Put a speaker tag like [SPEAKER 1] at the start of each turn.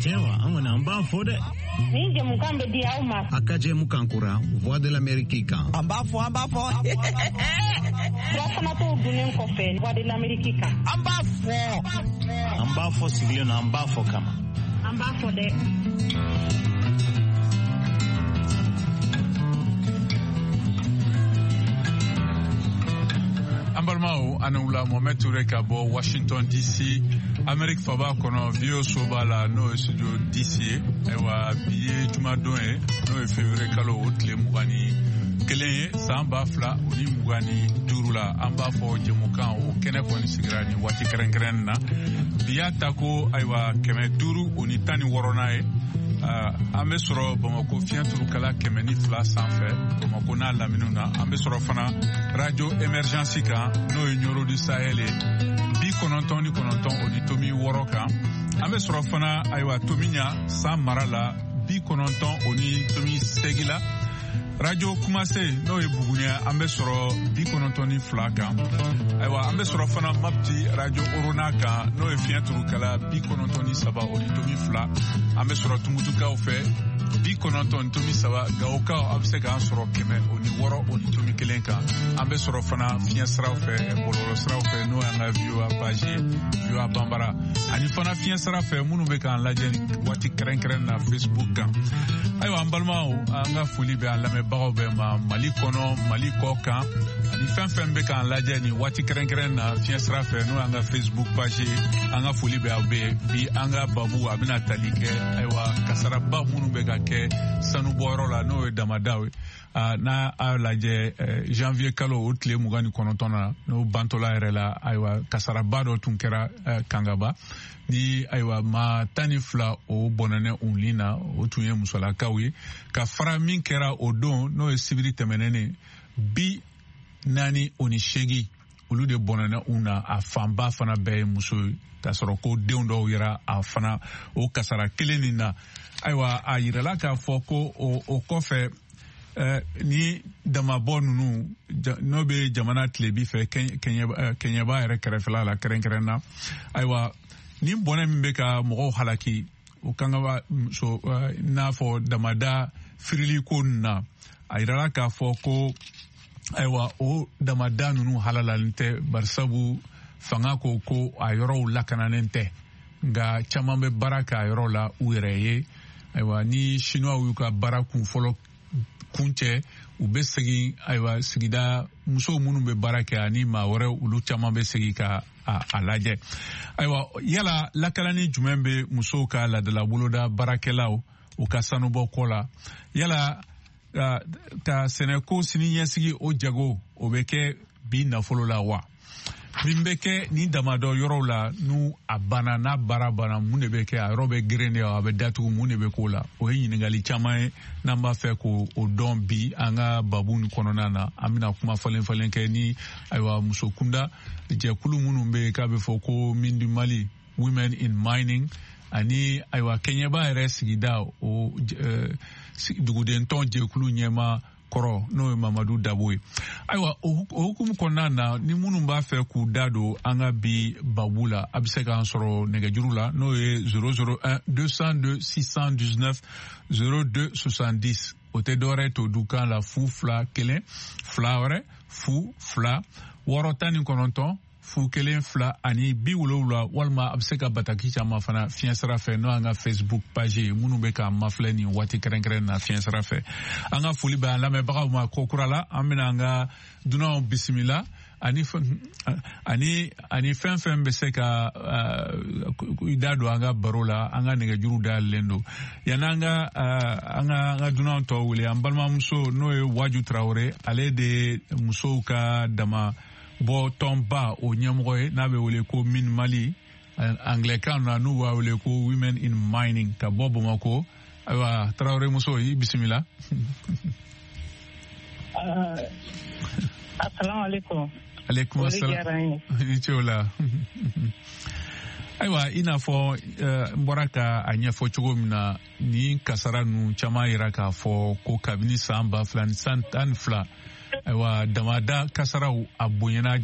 [SPEAKER 1] Chewa, angona amba fode.
[SPEAKER 2] Ninge mukambe di auma.
[SPEAKER 1] Akaje mukankura, voix de l'Amérique.
[SPEAKER 3] Amba fo.
[SPEAKER 2] Trafana to dunen kofe, voix de l'Amérique.
[SPEAKER 1] Amba fo sigle na amba fo kama.
[SPEAKER 2] Amba fode.
[SPEAKER 4] Ambalmao anula Mohamed Touré Kabo Washington DC Amerique faba kono vio sobala no studio DC ewa biye jumadon no février kalo otle mugani keleye samba fla uni mugani durula amba fo jemukan o kene koni sigrani wati kren na biya tako aywa keme duru uni tani woronae ambe soro Bamako fianturu kala kemeni fla sanfɛ Bamako na laminuna ambe soro fana radio emergency kan no nyoro du Sahel bi kononton oni tomi woroka ambe soro fana aywa tominya san marala bi kononton oni tomi segila radio kumase no e bugunya ambe soro bi kononton fla kan aywa ambe soro fana mapti radio oronaka no e fianturu kala bi kononton saba oni tomi fla ambe soro tumutuka ofe bi kononton tomi saba gaoka abse kan soro keme oni woro oni tomi kelenka ambe soro fana fiansra ofe boloro sra ofe no anga view a page view a bambara ani fana fiansra ofe munu be kan lajeni wati kren na Facebook kan aywa ambalmao anga fuli be alame bago be ma Mali kono Mali koka ani fɛn be kan lajeni wati kren na fiansra ofe no anga Facebook page anga fuli be abe bi anga babu abina talike aywa kasara ba munu be ka ke sanu boro la no damadawe na alaje janvier kalo otle mugani konontona no bantola erela aywa kasara bado tunkera kangaba ni aywa ma tani fla o bonane unlina o tunye musola kawi ka fara min kera odon no sibiri temenene bi nani oni shegi olu de bonane una a famba fana be muso ka sɔrɔ ko denw dɔw yɛrɛ a fana o kasara kelen nin na ayiwa a yirala k'a fɔ ko o kɔfɛ ni damabɔ ninnu n'o bɛ jamana tilebi fɛ kɛɲɛba yɛrɛ kɛrɛfɛla la kɛrɛnkɛrɛn na ayiwa ni bɔnɛ min bɛ ka mɔgɔw halaki o kan ka n'a fɔ damada firili ko nin na a yirala k'a fɔ ko ayiwa o damada ninnu halalalen tɛ barisabu fanga ko a yɔrɔw lakananen tɛ nka caman bɛ baara kɛ a yɔrɔ la u yɛrɛ ye ayiwa ni chinois y'u ka baara kun fɔlɔ kun cɛ u bɛ segin ayiwa sigida musow minnu bɛ baara kɛ ani maa wɛrɛ olu caman bɛ segin ka a lajɛ ayiwa yala lakalani jumɛn bɛ musow ka ladala boloda baarakɛlaw u ka sanubɔ ko la yala ka sɛnɛko sini ɲɛsigi o jago o bɛ kɛ bi nafolo la wa min bɛ kɛ ni damadɔ yɔrɔw la n'u a banna n'a baara banna mun de bɛ kɛ a yɔrɔ bɛ geren de a bɛ datugu mun de bɛ k'o la o ye ɲininkali caman ye n'an b'a fɛ k'o dɔn bi an ka babu nin kɔnɔna na an bɛna kuma falen kɛ ni ayiwa muso kunda jɛkulu minnu bɛ yen k'a bɛ fɔ ko Mindu Mali Women in Mining ani ayiwa kɛɲɛba yɛrɛ sigida o dugudentɔn jɛkulu ɲɛma kɔrɔ n'o ye Mamadu Dabo ye ayiwa o hukumu kɔnɔna na ni minnu b'a fɛ k'u da don an ka bi babu la a bɛ se k'an sɔrɔ nɛgɛjuru la n'o ye 001 202 619 02 70 o tɛ dɔwɛrɛ to du kan la fu fila kelen fila wɛrɛ fu fila wɔɔrɔ tan ni kɔnɔntɔn fu kelen fila ani 70 walima a bɛ se ka bataki caman fana fiɲɛ sira fɛ n'o an ka Facebook page ye minnu bɛ k'an mafilɛ nin waati kɛrɛnkɛrɛn na fiɲɛ sira fɛ an ka foli bɛ an lamɛnbagaw ma ko kura la an bɛna an ka dunanw bisimila ani fɛn bɛ se ka da don an ka baro la an ka nɛgɛjuru dayɛlɛlen don yanni an ka dunanw tɔ wele an balimamuso n'o ye Waju Tarawele ale de musow ka dama bɔ tɔnba o ɲɛmɔgɔ ye n'a bɛ wele ko Min Mali anglɛkan na n'u b'a wele ko Women in Mining ka bɔ Bamako ayiwa Tarawele muso i bisimila.
[SPEAKER 2] Assalamualaikum.
[SPEAKER 4] Alaikum assalam. I ce o la. Ayiwa i n'a fɔ n bɔra ka a ɲɛfɔ cogo min na ni kasara ninnu caman yira k'a fɔ ko kabini san 2012 ayiwa damada kasaraw a bonyana